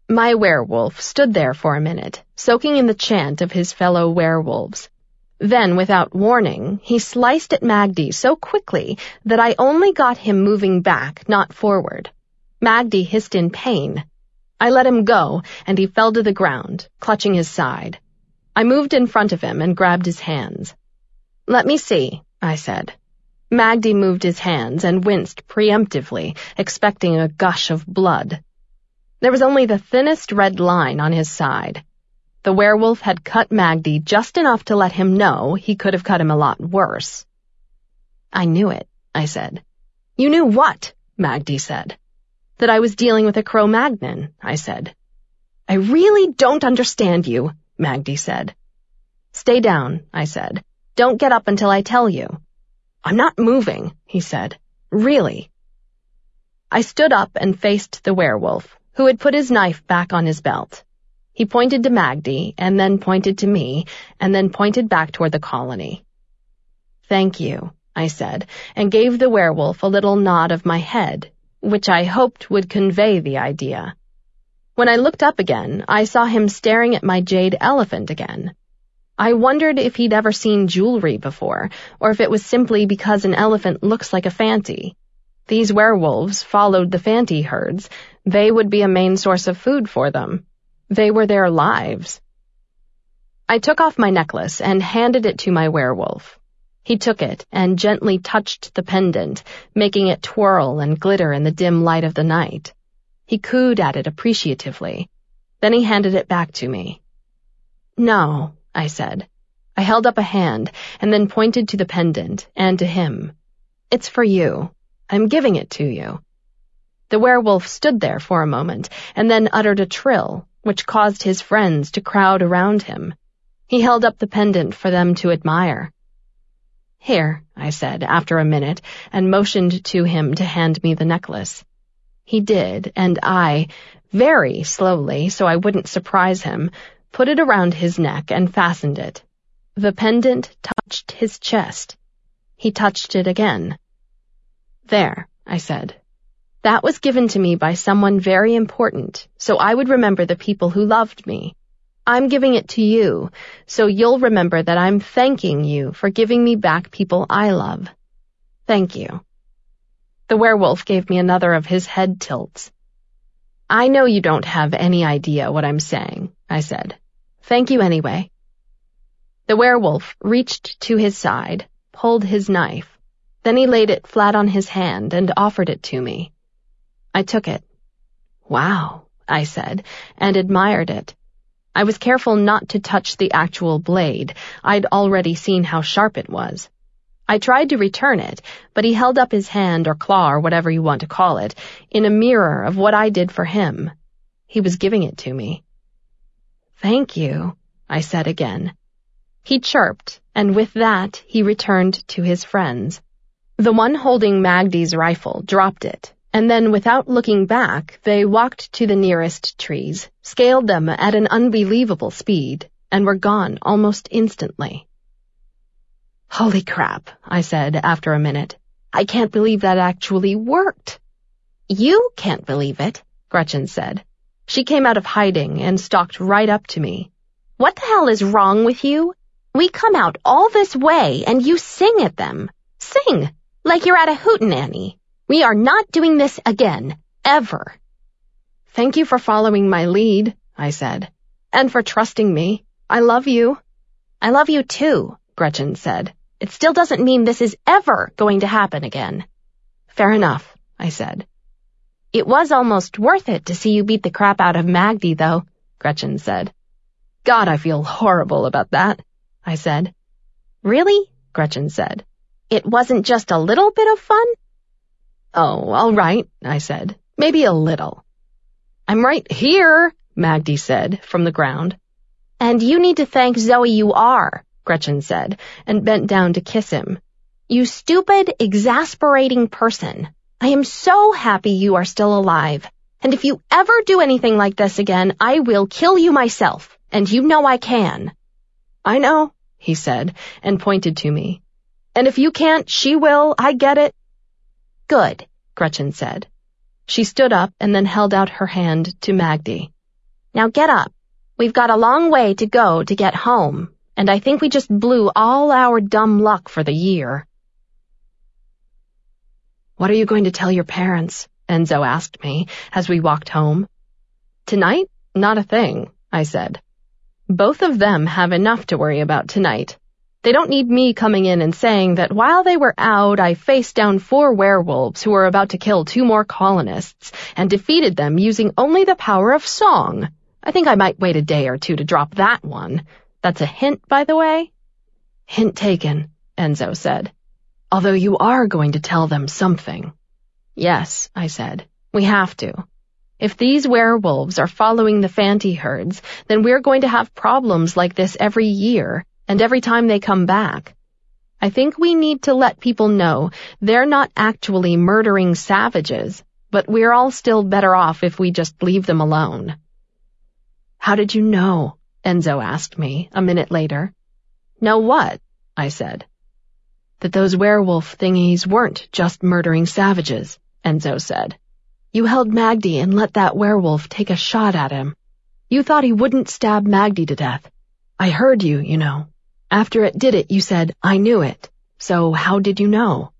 My werewolf stood there for a minute, soaking in the chant of his fellow werewolves. Then, without warning, he sliced at Magdi so quickly that I only got him moving back, not forward. Magdi hissed in pain. I let him go, and he fell to the ground, clutching his side. I moved in front of him and grabbed his hands. "Let me see," I said. Magdi moved his hands and winced preemptively, expecting a gush of blood. There was only the thinnest red line on his side. The werewolf had cut Magdi just enough to let him know he could have cut him a lot worse. "I knew it," I said. "You knew what?" Magdi said. "That I was dealing with a Cro-Magnon," I said. "I really don't understand you," Magdi said. "Stay down," I said. "Don't get up until I tell you." "I'm not moving," he said. "Really." I stood up and faced the werewolf, who had put his knife back on his belt. He pointed to Magdi, and then pointed to me, and then pointed back toward the colony. "Thank you," I said, and gave the werewolf a little nod of my head, which I hoped would convey the idea. When I looked up again, I saw him staring at my jade elephant again. I wondered if he'd ever seen jewelry before, or if it was simply because an elephant looks like a fanty. These werewolves followed the fanty herds. They would be a main source of food for them. They were their lives. I took off my necklace and handed it to my werewolf. He took it and gently touched the pendant, making it twirl and glitter in the dim light of the night. He cooed at it appreciatively. Then he handed it back to me. "No," I said. I held up a hand and then pointed to the pendant and to him. "It's for you. I'm giving it to you." The werewolf stood there for a moment and then uttered a trill, which caused his friends to crowd around him. He held up the pendant for them to admire. "Here," I said after a minute, and motioned to him to hand me the necklace. He did, and I, very slowly so I wouldn't surprise him, put it around his neck and fastened it. The pendant touched his chest. He touched it again. "There," I said. "That was given to me by someone very important, so I would remember the people who loved me. I'm giving it to you, so you'll remember that I'm thanking you for giving me back people I love. Thank you." The werewolf gave me another of his head tilts. "I know you don't have any idea what I'm saying," I said. "Thank you anyway." The werewolf reached to his side, pulled his knife. Then he laid it flat on his hand and offered it to me. I took it. "Wow," I said, and admired it. I was careful not to touch the actual blade. I'd already seen how sharp it was. I tried to return it, but he held up his hand or claw or whatever you want to call it, in a mirror of what I did for him. He was giving it to me. "Thank you," I said again. He chirped, and with that he returned to his friends. The one holding Magdi's rifle dropped it, and then without looking back, they walked to the nearest trees, scaled them at an unbelievable speed, and were gone almost instantly. "Holy crap," I said after a minute. "I can't believe that actually worked." "You can't believe it," Gretchen said. She came out of hiding and stalked right up to me. "What the hell is wrong with you? We come out all this way and you sing at them. Sing, like you're at a hootenanny. We are not doing this again, ever." "Thank you for following my lead," I said, "and for trusting me. I love you." "I love you too," Gretchen said. "It still doesn't mean this is ever going to happen again." "Fair enough," I said. "It was almost worth it to see you beat the crap out of Magdi, though," Gretchen said. "God, I feel horrible about that," I said. "Really?" Gretchen said. "It wasn't just a little bit of fun?" "Oh, all right," I said. "Maybe a little." "I'm right here," Magdi said from the ground. "And you need to thank Zoe you are," Gretchen said, and bent down to kiss him. "You stupid, exasperating person. I am so happy you are still alive. And if you ever do anything like this again, I will kill you myself, and you know I can." "I know," he said, and pointed to me. "And if you can't, she will, I get it." "Good," Gretchen said. She stood up and then held out her hand to Magdi. Now get up. We've got a long way to go to get home, and I think we just blew all our dumb luck for the year." "What are you going to tell your parents?" Enzo asked me as we walked home. "Tonight? Not a thing," I said. "Both of them have enough to worry about tonight. They don't need me coming in and saying that while they were out, I faced down 4 werewolves who were about to kill 2 more colonists and defeated them using only the power of song. I think I might wait a day or 2 to drop that one. That's a hint, by the way." "Hint taken," Enzo said. "Although you are going to tell them something." "Yes," I said. "We have to. If these werewolves are following the Fanti herds, then we're going to have problems like this every year, and every time they come back. I think we need to let people know they're not actually murdering savages, but we're all still better off if we just leave them alone." "How did you know?" Enzo asked me a minute later. "Know what?" I said. "That those werewolf thingies weren't just murdering savages," Enzo said. "You held Magdi and let that werewolf take a shot at him. You thought he wouldn't stab Magdi to death. I heard you, you know. After it did it, you said, 'I knew it.' So how did you know?"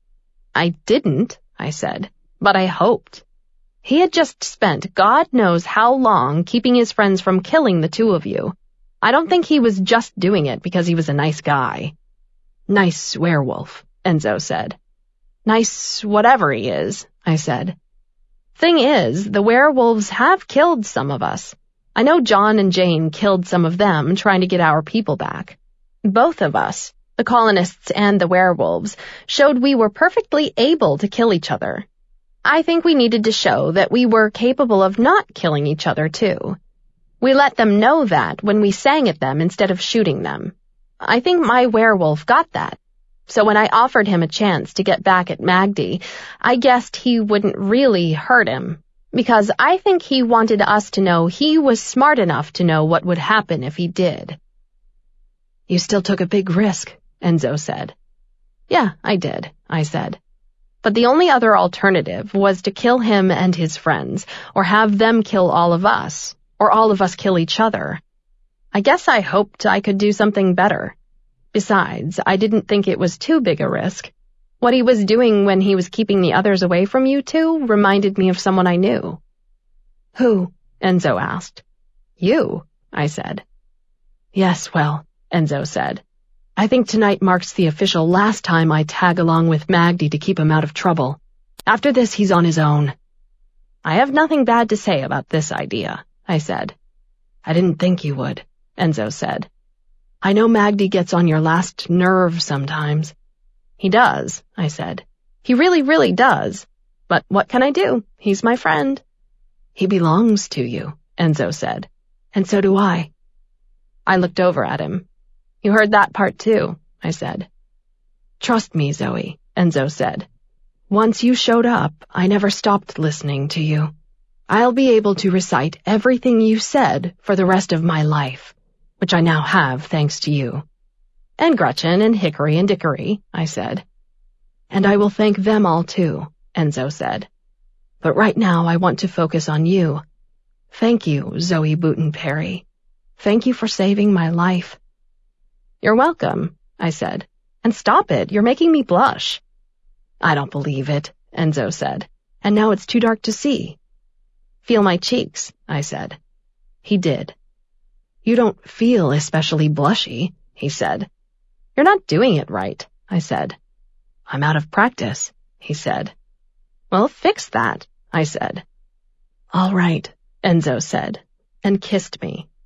"I didn't," I said, "but I hoped. He had just spent God knows how long keeping his friends from killing the 2 of you. I don't think he was just doing it because he was a nice guy." "Nice werewolf," Enzo said. "Nice whatever he is," I said. "Thing is, the werewolves have killed some of us. I know John and Jane killed some of them trying to get our people back. Both of us, the colonists and the werewolves, showed we were perfectly able to kill each other. I think we needed to show that we were capable of not killing each other, too. We let them know that when we sang at them instead of shooting them. I think my werewolf got that. So when I offered him a chance to get back at Magdi, I guessed he wouldn't really hurt him, because I think he wanted us to know he was smart enough to know what would happen if he did." "You still took a big risk," Enzo said. "Yeah, I did," I said. "But the only other alternative was to kill him and his friends, or have them kill all of us, or all of us kill each other. I guess I hoped I could do something better. Besides, I didn't think it was too big a risk. What he was doing when he was keeping the others away from you 2 reminded me of someone I knew." "Who?" Enzo asked. "You," I said. "Yes, well," Enzo said, "I think tonight marks the official last time I tag along with Magdi to keep him out of trouble. After this, he's on his own." "I have nothing bad to say about this idea," I said. "I didn't think you would," Enzo said. "I know Magdi gets on your last nerve sometimes." "He does," I said. "He really, really does. But what can I do? He's my friend." "He belongs to you," Enzo said. "And so do I." I looked over at him. "You heard that part too," I said. "Trust me, Zoe," Enzo said. "Once you showed up, I never stopped listening to you. I'll be able to recite everything you said for the rest of my life, which I now have thanks to you. And Gretchen and Hickory and Dickory," I said. "And I will thank them all too," Enzo said. "But right now I want to focus on you. Thank you, Zoe Booten Perry. Thank you for saving my life." "You're welcome," I said. "And stop it, you're making me blush." "I don't believe it," Enzo said. "And now it's too dark to see." "Feel my cheeks," I said. He did. "You don't feel especially blushy," he said. "You're not doing it right," I said. "I'm out of practice," he said. "Well, fix that," I said. "All right," Enzo said, and kissed me.